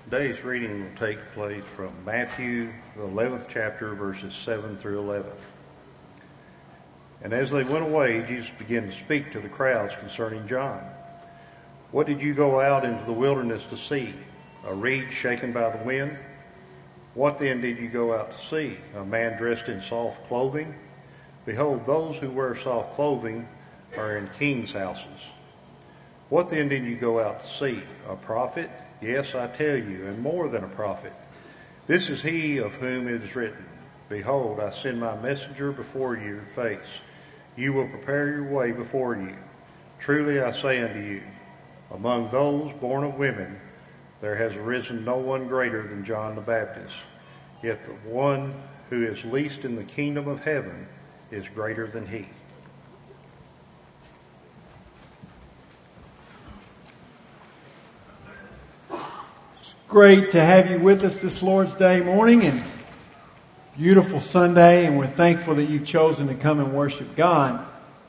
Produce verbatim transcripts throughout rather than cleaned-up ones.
Today's reading will take place from Matthew, the eleventh chapter, verses seven through eleven. And as they went away, Jesus began to speak to the crowds concerning John. What did you go out into the wilderness to see? A reed shaken by the wind? What then did you go out to see? A man dressed in soft clothing? Behold, those who wear soft clothing are in kings' houses. What then did you go out to see? A prophet? Yes, I tell you, and more than a prophet. This is he of whom it is written, Behold, I send my messenger before your face. You will prepare your way before you. Truly I say unto you, among those born of women, there has arisen no one greater than John the Baptist. Yet the one who is least in the kingdom of heaven is greater than he. Great to have you with us this Lord's Day morning and beautiful Sunday, and we're thankful that you've chosen to come and worship God.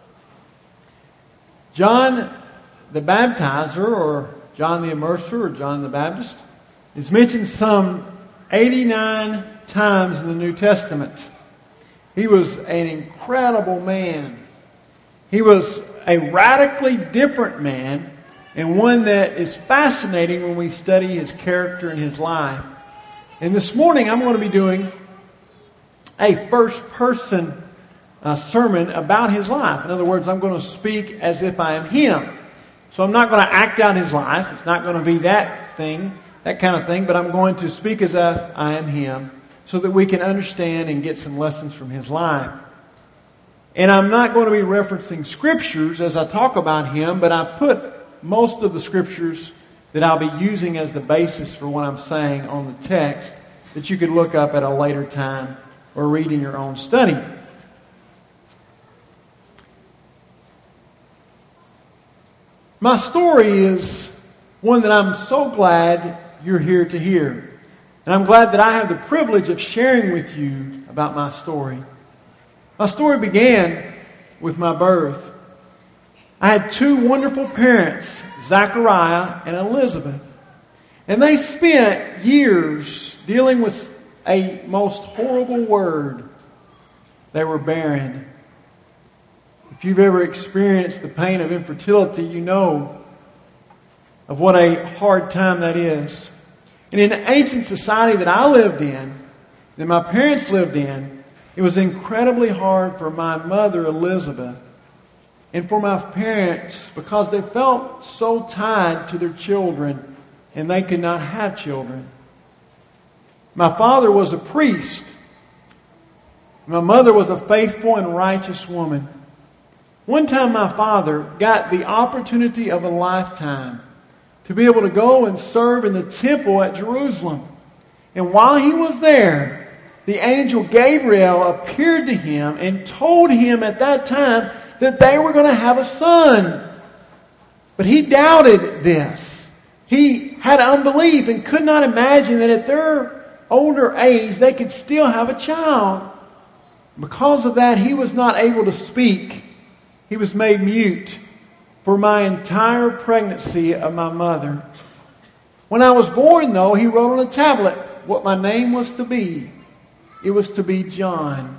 John the Baptizer, or John the Immerser, or John the Baptist, is mentioned some eighty-nine times in the New Testament. He was an incredible man. He was a radically different man, and one that is fascinating when we study his character and his life. And this morning I'm going to be doing a first-person uh, sermon about his life. In other words, I'm going to speak as if I am him. So I'm not going to act out his life. It's not going to be that thing, that kind of thing, but I'm going to speak as if I am him so that we can understand and get some lessons from his life. And I'm not going to be referencing scriptures as I talk about him, but I put most of the scriptures that I'll be using as the basis for what I'm saying on the text that you could look up at a later time or read in your own study. My story is one that I'm so glad you're here to hear. And I'm glad that I have the privilege of sharing with you about my story. My story began with my birth. I had two wonderful parents, Zachariah and Elizabeth. And they spent years dealing with a most horrible word. They were barren. If you've ever experienced the pain of infertility, you know of what a hard time that is. And in the ancient society that I lived in, that my parents lived in, it was incredibly hard for my mother, Elizabeth, and for my parents, because they felt so tied to their children and they could not have children. My father was a priest. My mother was a faithful and righteous woman. One time my father got the opportunity of a lifetime to be able to go and serve in the temple at Jerusalem. And while he was there, the angel Gabriel appeared to him and told him at that time that they were going to have a son. But he doubted this. He had unbelief and could not imagine that at their older age they could still have a child. Because of that, he was not able to speak. He was made mute for my entire pregnancy of my mother. When I was born, though, he wrote on a tablet what my name was to be. It was to be John.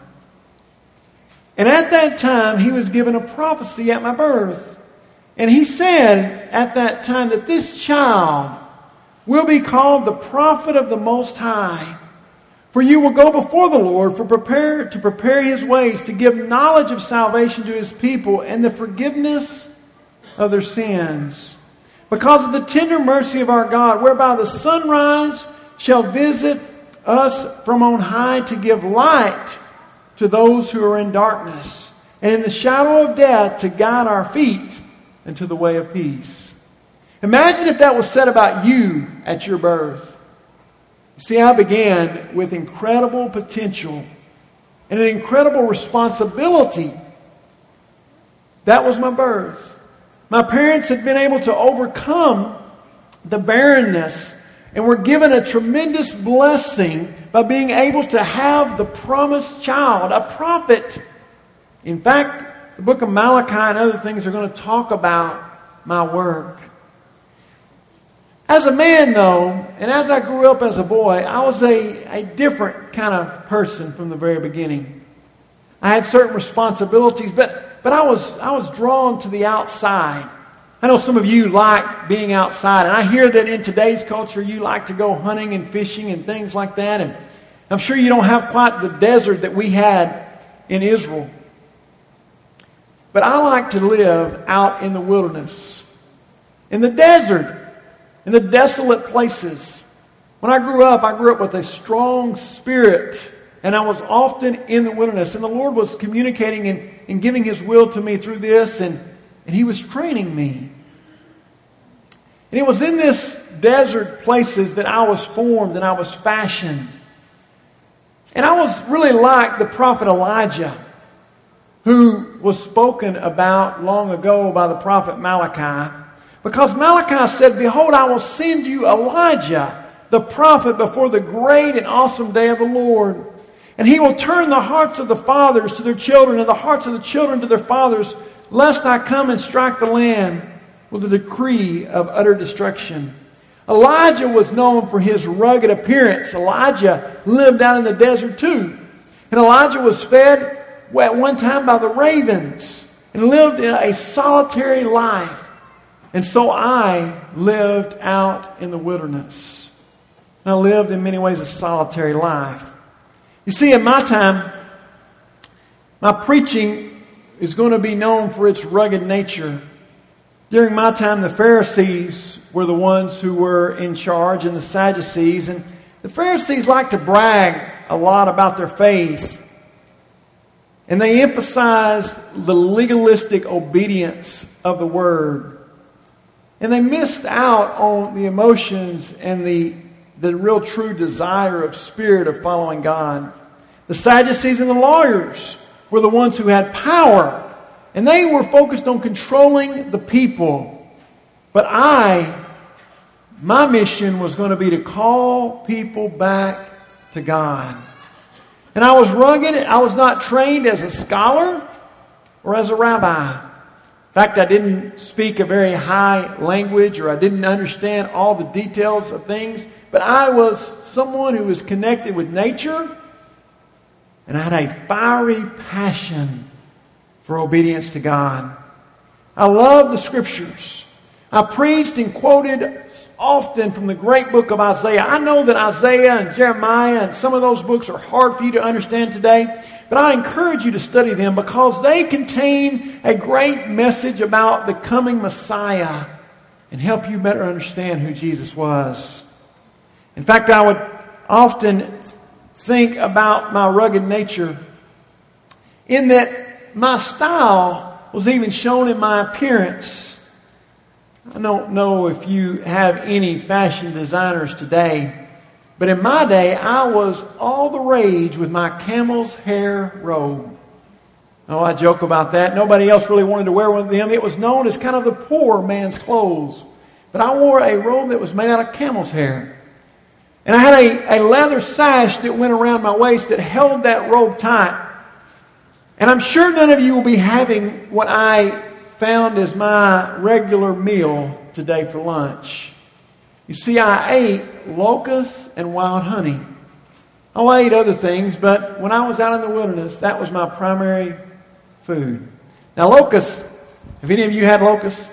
And at that time, he was given a prophecy at my birth. And he said at that time that this child will be called the prophet of the Most High. For you will go before the Lord for prepare to prepare his ways, to give knowledge of salvation to his people and the forgiveness of their sins. Because of the tender mercy of our God, whereby the sunrise shall visit us from on high to give light to those who are in darkness, and in the shadow of death to guide our feet into the way of peace. Imagine if that was said about you at your birth. You see, I began with incredible potential and an incredible responsibility. That was my birth. My parents had been able to overcome the barrenness and were given a tremendous blessing by being able to have the promised child, a prophet. In fact, the book of Malachi and other things are going to talk about my work. As a man, though, and as I grew up as a boy, I was a, a different kind of person from the very beginning. I had certain responsibilities, but, but I was I was drawn to the outside. I know some of you like being outside, and I hear that in today's culture you like to go hunting and fishing and things like that, and I'm sure you don't have quite the desert that we had in Israel. But I like to live out in the wilderness, in the desert, in the desolate places. When I grew up, I grew up with a strong spirit, and I was often in the wilderness. And the Lord was communicating and, and giving His will to me through this, and, and He was training me. And it was in this desert places that I was formed and I was fashioned. And I was really like the prophet Elijah, who was spoken about long ago by the prophet Malachi. Because Malachi said, "Behold, I will send you Elijah, the prophet, before the great and awesome day of the Lord. And he will turn the hearts of the fathers to their children, and the hearts of the children to their fathers, lest I come and strike the land with a decree of utter destruction." Elijah was known for his rugged appearance. Elijah lived out in the desert too. And Elijah was fed at one time by the ravens and lived in a solitary life. And so I lived out in the wilderness. And I lived in many ways a solitary life. You see, in my time, my preaching is going to be known for its rugged nature. During my time, the Pharisees were the ones who were in charge, and the Sadducees. And the Pharisees like to brag a lot about their faith. And they emphasize the legalistic obedience of the Word. And they missed out on the emotions and the, the real true desire of spirit of following God. The Sadducees and the lawyers were the ones who had power. And they were focused on controlling the people. But I, my mission was going to be to call people back to God. And I was rugged. I was not trained as a scholar or as a rabbi. In fact, I didn't speak a very high language, or I didn't understand all the details of things. But I was someone who was connected with nature. And I had a fiery passion for obedience to God. I love the Scriptures. I preached and quoted often from the great book of Isaiah. I know that Isaiah and Jeremiah and some of those books are hard for you to understand today, but I encourage you to study them because they contain a great message about the coming Messiah and help you better understand who Jesus was. In fact, I would often think about my rugged nature in that my style was even shown in my appearance. I don't know if you have any fashion designers today, but in my day, I was all the rage with my camel's hair robe. Oh, I joke about that. Nobody else really wanted to wear one of them. It was known as kind of the poor man's clothes. But I wore a robe that was made out of camel's hair. And I had a, a leather sash that went around my waist that held that robe tight. And I'm sure none of you will be having what I found as my regular meal today for lunch. You see, I ate locusts and wild honey. Oh, I ate other things, but when I was out in the wilderness, that was my primary food. Now, locusts, have any of you had locusts?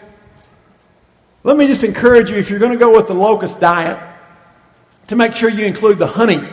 Let me just encourage you, if you're going to go with the locust diet, to make sure you include the honey.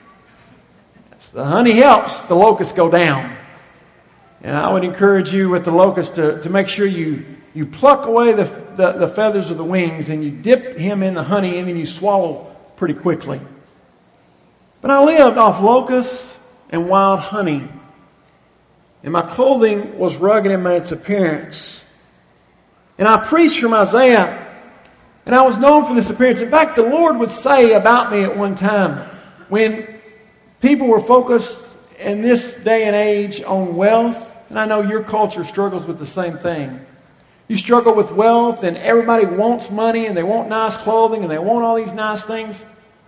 The honey helps the locusts go down. And I would encourage you with the locust to, to make sure you, you pluck away the, the, the feathers of the wings and you dip him in the honey and then you swallow pretty quickly. But I lived off locusts and wild honey. And my clothing was rugged in its appearance. And I preached from Isaiah. And I was known for this appearance. In fact, the Lord would say about me at one time, when people were focused in this day and age on wealth, and I know your culture struggles with the same thing. You struggle with wealth, and everybody wants money, and they want nice clothing, and they want all these nice things.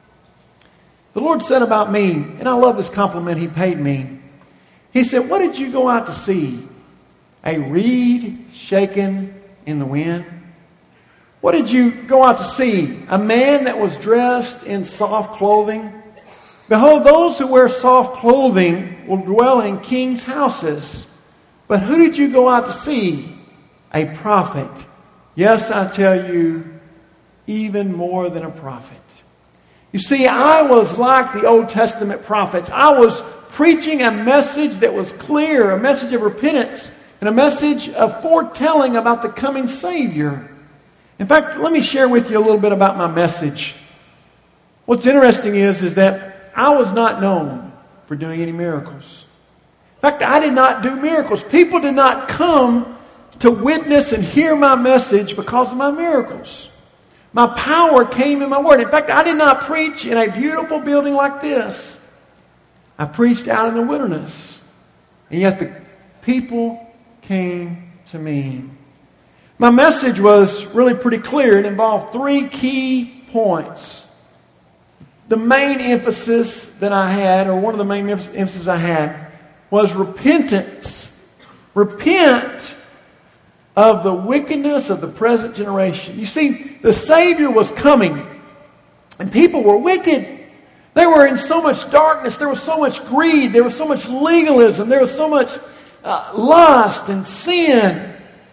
The Lord said about me, and I love this compliment He paid me. He said, "What did you go out to see? A reed shaken in the wind?" What did you go out to see? A man that was dressed in soft clothing? Behold, those who wear soft clothing will dwell in kings' houses. But who did you go out to see? A prophet. Yes, I tell you, even more than a prophet. You see, I was like the Old Testament prophets. I was preaching a message that was clear, a message of repentance, and a message of foretelling about the coming Savior. In fact, let me share with you a little bit about my message. What's interesting is, is that I was not known for doing any miracles. In fact, I did not do miracles. People did not come to witness and hear my message because of my miracles. My power came in my word. In fact, I did not preach in a beautiful building like this. I preached out in the wilderness. And yet the people came to me. My message was really pretty clear. It involved three key points. The main emphasis that I had, or one of the main emphasis I had, was repentance. Repent of the wickedness of the present generation. You see, the Savior was coming, and people were wicked. They were in so much darkness. There was so much greed. There was so much legalism. There was so much uh, lust and sin.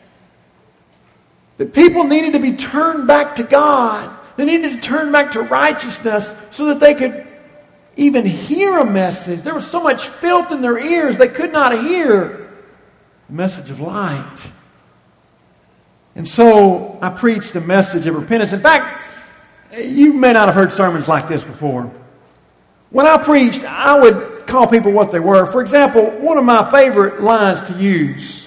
That people needed to be turned back to God. They needed to turn back to righteousness so that they could even hear a message. There was so much filth in their ears they could not hear the message of light. And so I preached a message of repentance. In fact, you may not have heard sermons like this before. When I preached, I would call people what they were. For example, one of my favorite lines to use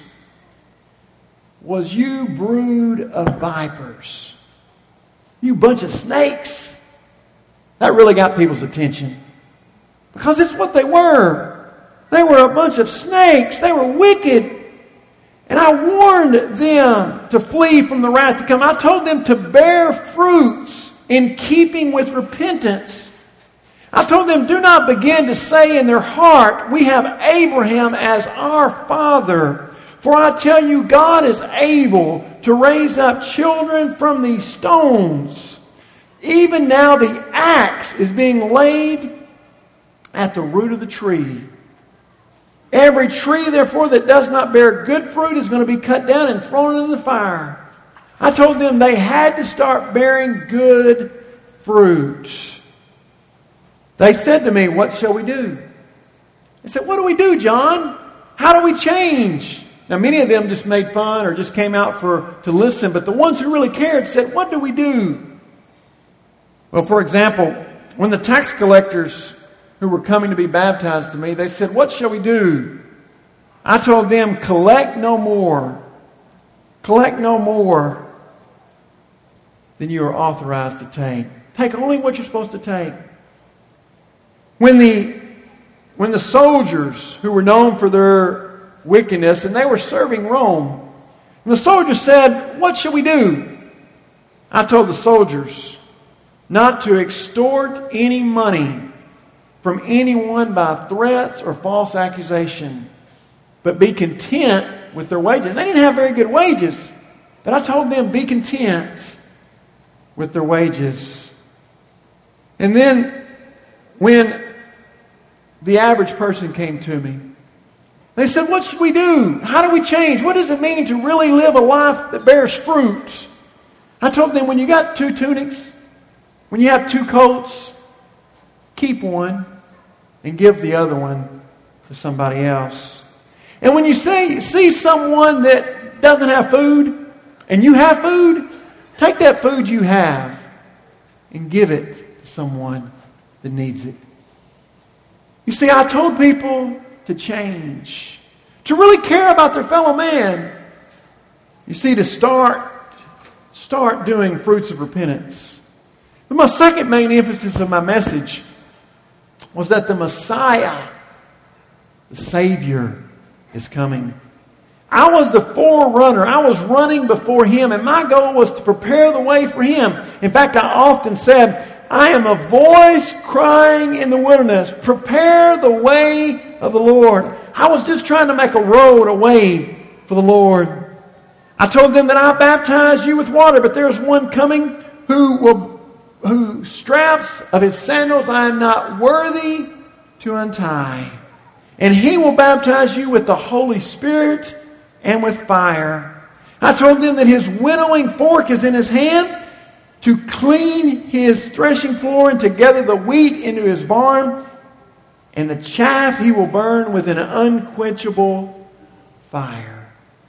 was, "You brood of vipers. You bunch of snakes." That really got people's attention. Because it's what they were. They were a bunch of snakes. They were wicked. And I warned them to flee from the wrath to come. I told them to bear fruits in keeping with repentance. I told them, do not begin to say in their heart, "We have Abraham as our father." For I tell you, God is able to raise up children from these stones. Even now the axe is being laid at the root of the tree. Every tree, therefore, that does not bear good fruit is going to be cut down and thrown into the fire. I told them they had to start bearing good fruit. They said to me, "What shall we do?" I said, "What do we do, John? How do we change?" Now, many of them just made fun or just came out for to listen, but the ones who really cared said, "What do we do?" Well, for example, when the tax collectors who were coming to be baptized to me, they said, "What shall we do?" I told them, "Collect no more. Collect no more than you are authorized to take. Take only what you're supposed to take." When the, when the soldiers who were known for their wickedness, and they were serving Rome, and the soldiers said, "What shall we do?" I told the soldiers not to extort any money from anyone by threats or false accusation, but be content with their wages. And they didn't have very good wages, but I told them, be content with their wages. And then when the average person came to me, they said, "What should we do? How do we change? What does it mean to really live a life that bears fruit?" I told them, when you got two tunics, when you have two coats, keep one and give the other one to somebody else. And when you say, see someone that doesn't have food and you have food, take that food you have and give it to someone that needs it. You see, I told people to change, to really care about their fellow man. You see, to start, start doing fruits of repentance. But my second main emphasis of my message was that the Messiah, the Savior, is coming. I was the forerunner. I was running before Him, and my goal was to prepare the way for Him. In fact, I often said, I am a voice crying in the wilderness, prepare the way of the Lord. I was just trying to make a road, a way for the Lord. I told them that I baptize you with water, but there is one coming who will, whose straps of his sandals I am not worthy to untie. And he will baptize you with the Holy Spirit and with fire. I told them that his winnowing fork is in his hand to clean his threshing floor and to gather the wheat into his barn, and the chaff he will burn with an unquenchable fire.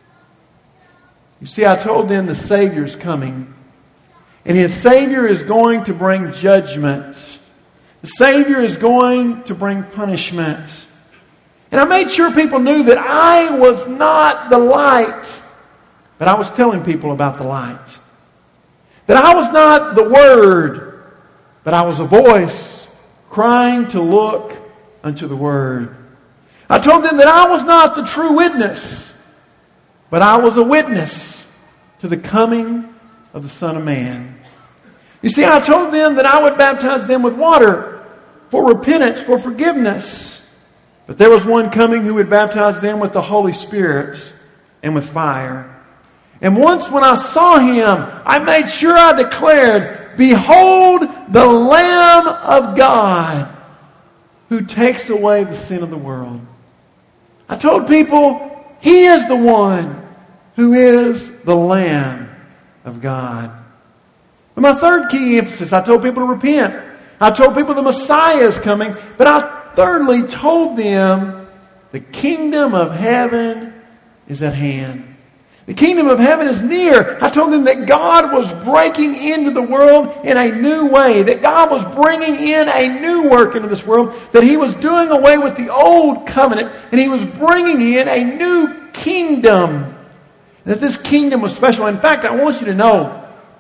You see, I told them the Savior's coming, and his Savior is going to bring judgment. The Savior is going to bring punishment. And I made sure people knew that I was not the light, but I was telling people about the light. That I was not the Word, but I was a voice crying to look unto the Word. I told them that I was not the true witness, but I was a witness to the coming of the Son of Man. You see, I told them that I would baptize them with water for repentance, for forgiveness. But there was one coming who would baptize them with the Holy Spirit and with fire. And once when I saw him, I made sure I declared, "Behold the Lamb of God who takes away the sin of the world." I told people, he is the one who is the Lamb of God. But my third key emphasis, I told people to repent. I told people the Messiah is coming. But I thirdly told them the kingdom of heaven is at hand. The kingdom of heaven is near. I told them that God was breaking into the world in a new way. That God was bringing in a new work into this world. That he was doing away with the old covenant. And he was bringing in a new kingdom. That this kingdom was special. In fact, I want you to know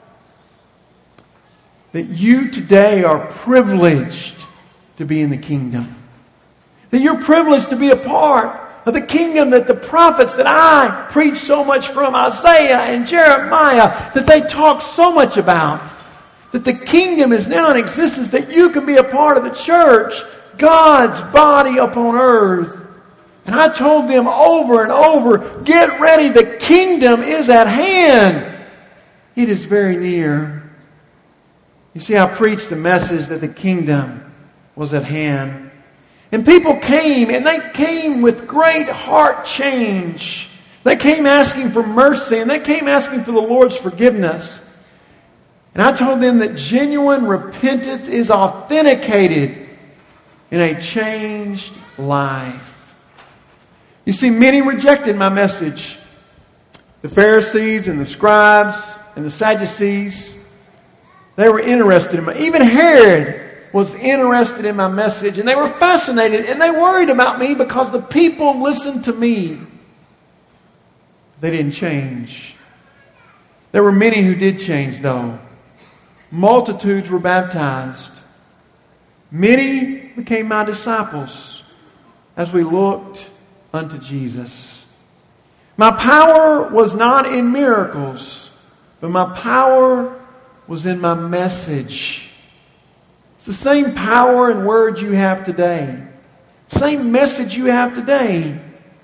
that you today are privileged to be in the kingdom. That you're privileged to be a part of the kingdom that the prophets that I preach so much from, Isaiah and Jeremiah, that they talk so much about. That the kingdom is now in existence, that you can be a part of the church, God's body upon earth. And I told them over and over, get ready, the kingdom is at hand. It is very near. You see, I preached the message that the kingdom was at hand. And people came, and they came with great heart change. They came asking for mercy, and they came asking for the Lord's forgiveness. And I told them that genuine repentance is authenticated in a changed life. You see, many rejected my message. The Pharisees and the scribes and the Sadducees, they were interested in my... Even Herod was interested in my message, and they were fascinated, and they worried about me because the people listened to me. They didn't change. There were many who did change, though. Multitudes were baptized. Many became my disciples as we looked unto Jesus. My power was not in miracles, but my power was in my message. It's the same power and words you have today. Same message you have today.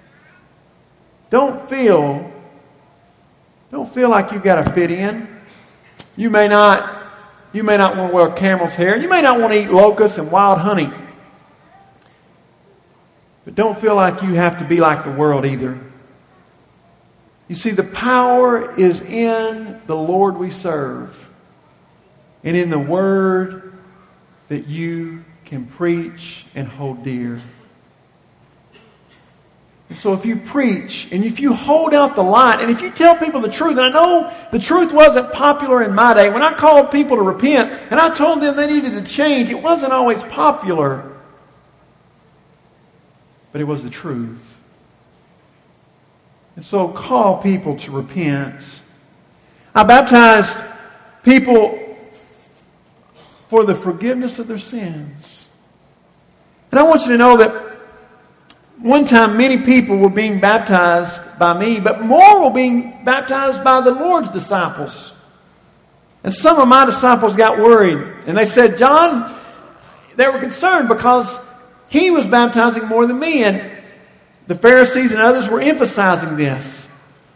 Don't feel, don't feel like you've got to fit in. You may not, you may not want to wear camel's hair. You may not want to eat locusts and wild honey. But don't feel like you have to be like the world either. You see, the power is in the Lord we serve and in the word that you can preach and hold dear. And so if you preach and if you hold out the light and if you tell people the truth, and I know the truth wasn't popular in my day. When I called people to repent and I told them they needed to change, it wasn't always popular. But it was the truth. And so call people to repent. I baptized people for the forgiveness of their sins. And I want you to know that one time many people were being baptized by me, but more were being baptized by the Lord's disciples. And some of my disciples got worried. And they said, John, they were concerned because he was baptizing more than me. And the Pharisees and others were emphasizing this.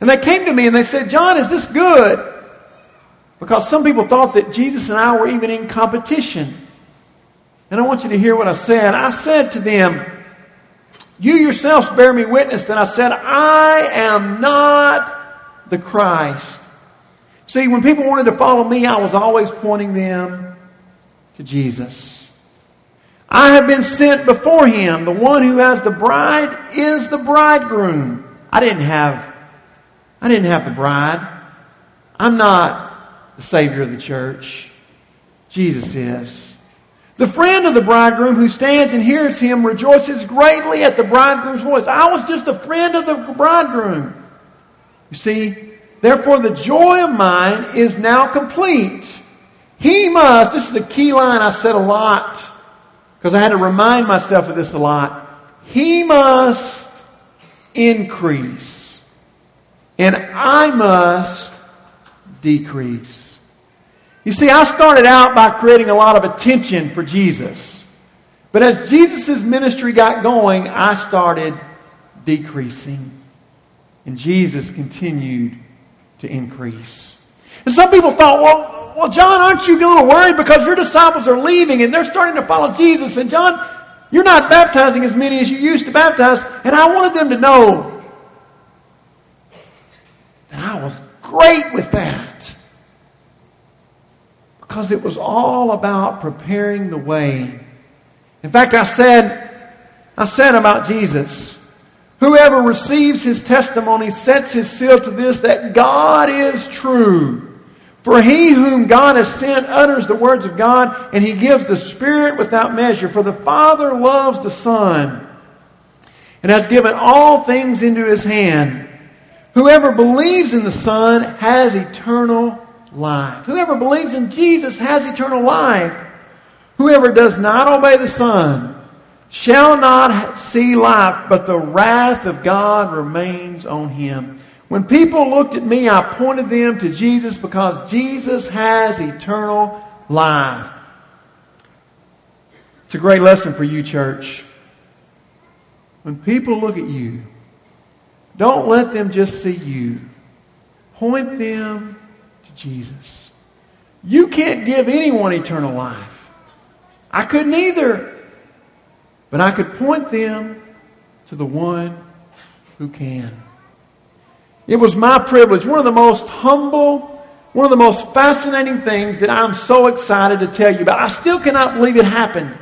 And they came to me and they said, John, is this good? Because some people thought that Jesus and I were even in competition. And I want you to hear what I said. I said to them, you yourselves bear me witness that I said, I am not the Christ. See, when people wanted to follow me, I was always pointing them to Jesus. I have been sent before him. The one who has the bride is the bridegroom. I didn't have, I didn't have the bride. I'm not the Savior of the church. Jesus is. The friend of the bridegroom who stands and hears him rejoices greatly at the bridegroom's voice. I was just a friend of the bridegroom. You see, therefore the joy of mine is now complete. He must, this is the key line I said a lot, because I had to remind myself of this a lot. He must increase, and I must decrease. You see, I started out by creating a lot of attention for Jesus. But as Jesus' ministry got going, I started decreasing. And Jesus continued to increase. And some people thought, well, well, John, aren't you going to worry because your disciples are leaving and they're starting to follow Jesus? And John, you're not baptizing as many as you used to baptize. And I wanted them to know that I was great with that. Because it was all about preparing the way. In fact, I said, I said about Jesus, whoever receives his testimony sets his seal to this, that God is true. For he whom God has sent utters the words of God, and he gives the Spirit without measure. For the Father loves the Son, and has given all things into his hand. Whoever believes in the Son has eternal life. Whoever believes in Jesus has eternal life. Whoever does not obey the Son shall not see life, but the wrath of God remains on him. When people looked at me, I pointed them to Jesus because Jesus has eternal life. It's a great lesson for you, church. When people look at you, don't let them just see you. Point them to Jesus. You can't give anyone eternal life. I couldn't either. But I could point them to the one who can. It was my privilege, one of the most humble, one of the most fascinating things that I'm so excited to tell you about. I still cannot believe it happened.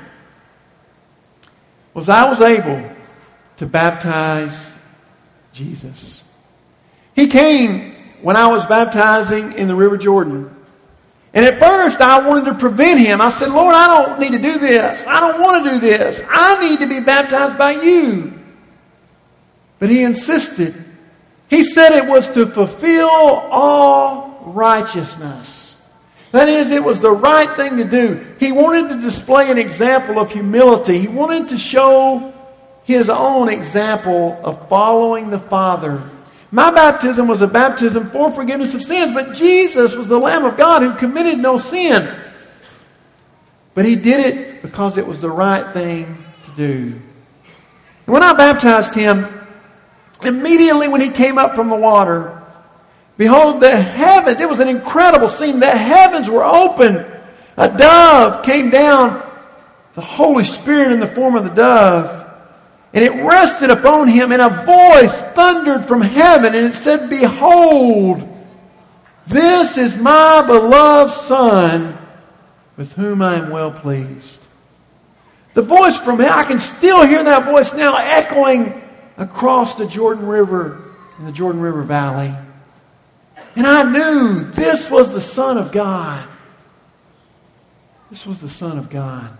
Was I was able to baptize Jesus. He came when I was baptizing in the River Jordan. And at first I wanted to prevent him. I said, Lord, I don't need to do this. I don't want to do this. I need to be baptized by you. But he insisted. He said it was to fulfill all righteousness. That is, it was the right thing to do. He wanted to display an example of humility. He wanted to show his own example of following the Father. My baptism was a baptism for forgiveness of sins, but Jesus was the Lamb of God who committed no sin. But he did it because it was the right thing to do. And when I baptized him, immediately when he came up from the water, behold, the heavens, it was an incredible scene. The heavens were open. A dove came down, the Holy Spirit in the form of the dove. And it rested upon him, and a voice thundered from heaven, and it said, Behold, this is my beloved Son, with whom I am well pleased. The voice from heaven, I can still hear that voice now echoing across the Jordan River, in the Jordan River Valley. And I knew this was the Son of God. This was the Son of God.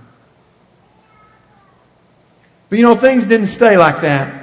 But you know, things didn't stay like that.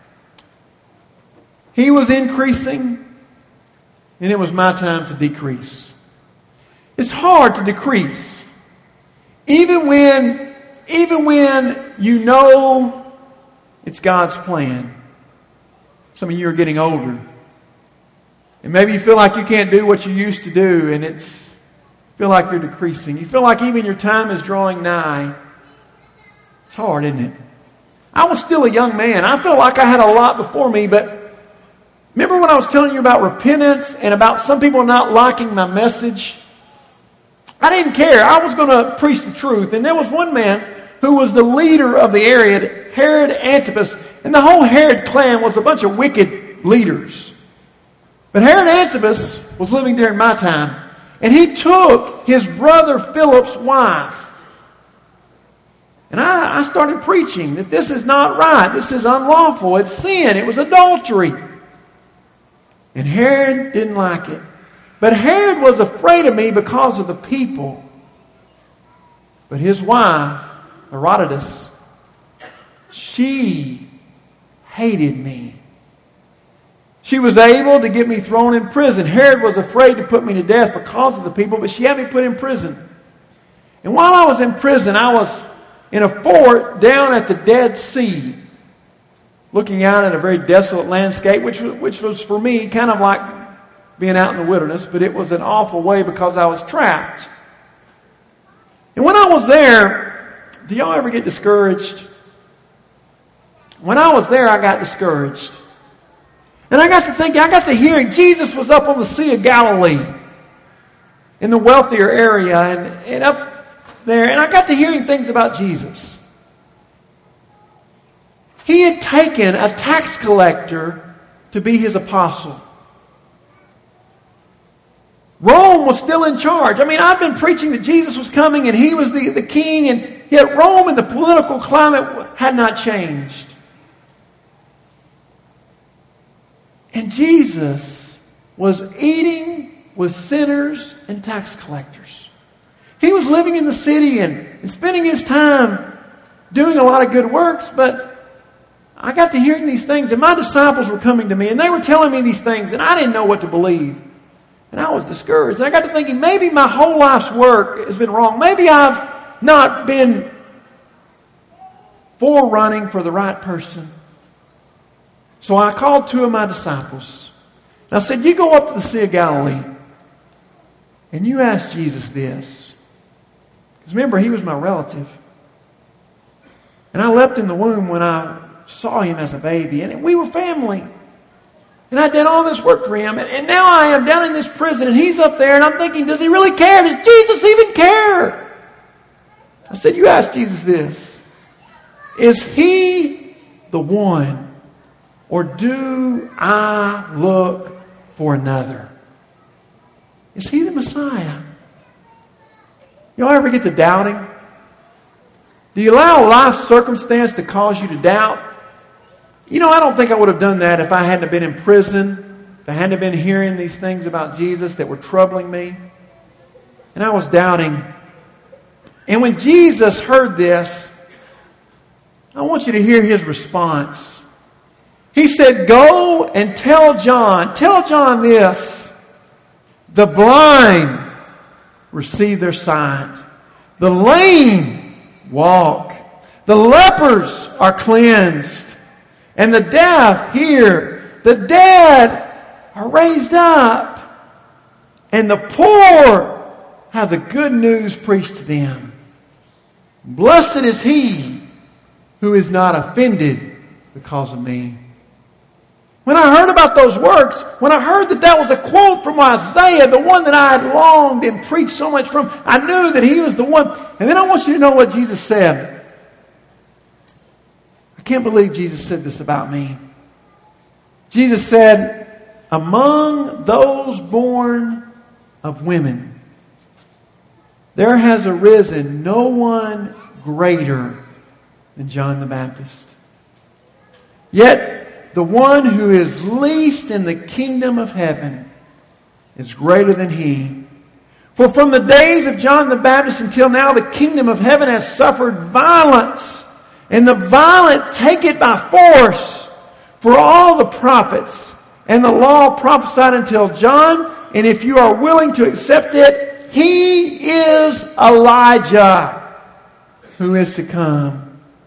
He was increasing, and it was my time to decrease. It's hard to decrease. Even when, even when you know it's God's plan. Some of you are getting older. And maybe you feel like you can't do what you used to do, and it's feel like you're decreasing. You feel like even your time is drawing nigh. It's hard, isn't it? I was still a young man. I felt like I had a lot before me, but Remember when I was telling you about repentance and about some people not liking my message? I didn't care. I was going to preach the truth. And there was one man who was the leader of the area, Herod Antipas. And the whole Herod clan was a bunch of wicked leaders. But Herod Antipas was living during my time. And he took his brother Philip's wife. And I, I started preaching that this is not right. This is unlawful. It's sin. It was adultery. And Herod didn't like it. But Herod was afraid of me because of the people. But his wife, Herodotus, she hated me. She was able to get me thrown in prison. Herod was afraid to put me to death because of the people, but she had me put in prison. And while I was in prison, I was in a fort down at the Dead Sea, looking out at a very desolate landscape, which was, which was for me kind of like being out in the wilderness, but it was an awful way because I was trapped. And when I was there, do y'all ever get discouraged? When I was there, I got discouraged. And I got to thinking, I got to hearing Jesus was up on the Sea of Galilee in the wealthier area and, and up there, and I got to hearing things about Jesus. He had taken a tax collector to be his apostle. Rome was still in charge. I mean, I've been preaching that Jesus was coming and he was the, the king, and yet Rome and the political climate had not changed. And Jesus was eating with sinners and tax collectors. He was living in the city and, and spending his time doing a lot of good works, but I got to hearing these things, and my disciples were coming to me, and they were telling me these things, and I didn't know what to believe. And I was discouraged. And I got to thinking, maybe my whole life's work has been wrong. Maybe I've not been forerunning for the right person. So I called two of my disciples. And I said, you go up to the Sea of Galilee and you ask Jesus this. Because remember, he was my relative. And I leapt in the womb when I saw him as a baby. And we were family. And I did all this work for him. And, and now I am down in this prison and he's up there. And I'm thinking, does he really care? Does Jesus even care? I said, you ask Jesus this. Is he the one? Or do I look for another? Is he the Messiah? Y'all ever get to doubting? Do you allow life circumstance to cause you to doubt? You know, I don't think I would have done that if I hadn't been in prison, if I hadn't been hearing these things about Jesus that were troubling me. And I was doubting. And when Jesus heard this, I want you to hear his response. He said, go and tell John, tell John this, the blind receive their sight, the lame walk, the lepers are cleansed, and the deaf hear, the dead are raised up, and the poor have the good news preached to them. Blessed is he who is not offended because of me. When I heard about those works, when I heard that that was a quote from Isaiah, the one that I had longed and preached so much from, I knew that he was the one. And then I want you to know what Jesus said. I can't believe Jesus said this about me. Jesus said, among those born of women, there has arisen no one greater than John the Baptist. Yet, the one who is least in the kingdom of heaven is greater than he. For from the days of John the Baptist until now, the kingdom of heaven has suffered violence, and the violent take it by force. For all the prophets and the law prophesied until John, and if you are willing to accept it, he is Elijah who is to come.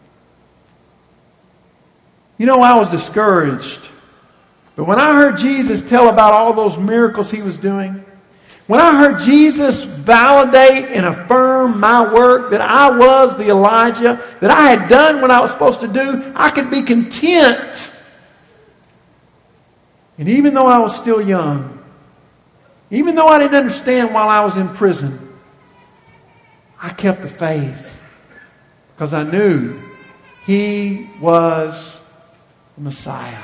You know, I was discouraged. But when I heard Jesus tell about all those miracles he was doing, when I heard Jesus validate and affirm my work, that I was the Elijah, that I had done what I was supposed to do, I could be content. And even though I was still young, even though I didn't understand while I was in prison, I kept the faith because I knew He was the Messiah.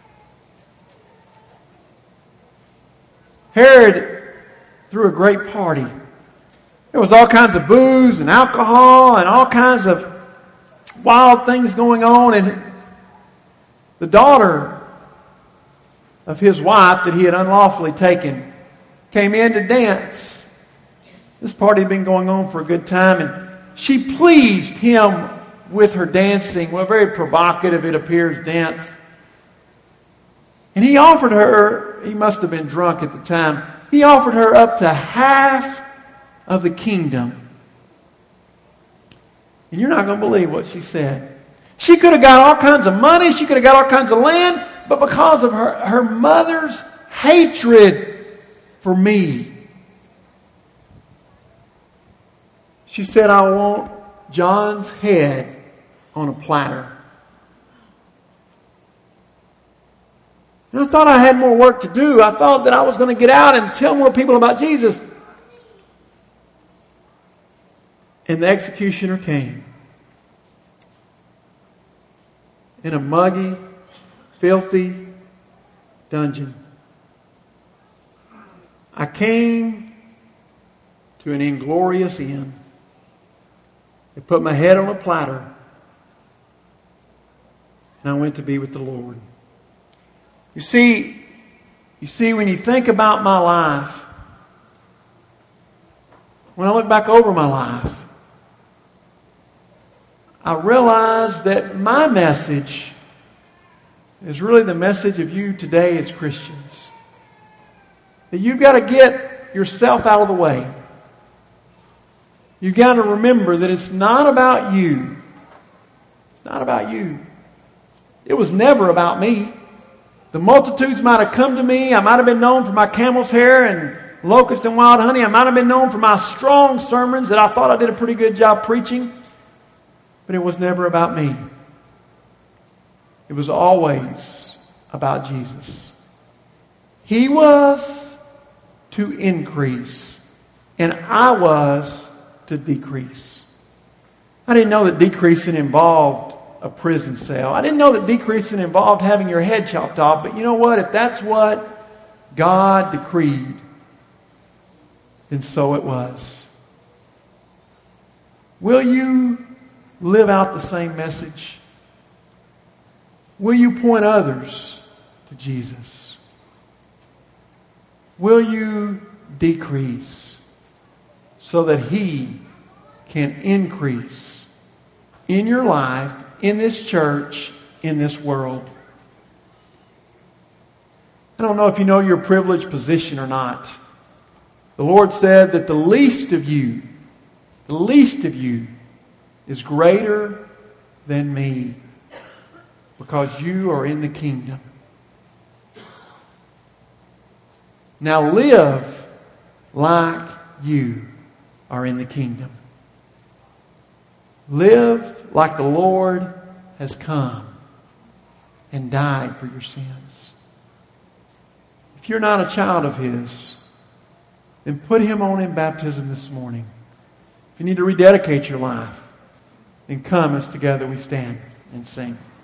Herod threw a great party. There was all kinds of booze and alcohol and all kinds of wild things going on. And the daughter of his wife that he had unlawfully taken came in to dance. This party had been going on for a good time, and she pleased him with her dancing. Well, very provocative, it appears, dance. And he offered her, he must have been drunk at the time, he offered her up to half of the kingdom. And you're not going to believe what she said. She could have got all kinds of money, she could have got all kinds of land, but because of her, her mother's hatred for me, she said, I want John's head on a platter. And I thought I had more work to do. I thought that I was going to get out and tell more people about Jesus. And the executioner came in a muggy, filthy dungeon. I came to an inglorious end. They put my head on a platter, and I went to be with the Lord. You see, you see, when you think about my life, when I look back over my life, I realize that my message is really the message of you today as Christians. That you've got to get yourself out of the way. You've got to remember that it's not about you. It's not about you. It was never about me. The multitudes might have come to me. I might have been known for my camel's hair and locust and wild honey. I might have been known for my strong sermons that I thought I did a pretty good job preaching. But it was never about me. It was always about Jesus. He was to increase, and I was to decrease. I didn't know that decreasing involved a prison cell. I didn't know that decreasing involved having your head chopped off. But you know what? If that's what God decreed, then so it was. Will you live out the same message? Will you point others to Jesus? Will you decrease so that He can increase in your life, in this church, in this world? I don't know if you know your privileged position or not. The Lord said that the least of you, the least of you is greater than me because you are in the kingdom. Now live like you are in the kingdom. Live like the Lord has come and died for your sins. If you're not a child of His, then put Him on in baptism this morning. If you need to rededicate your life, then come as together we stand and sing.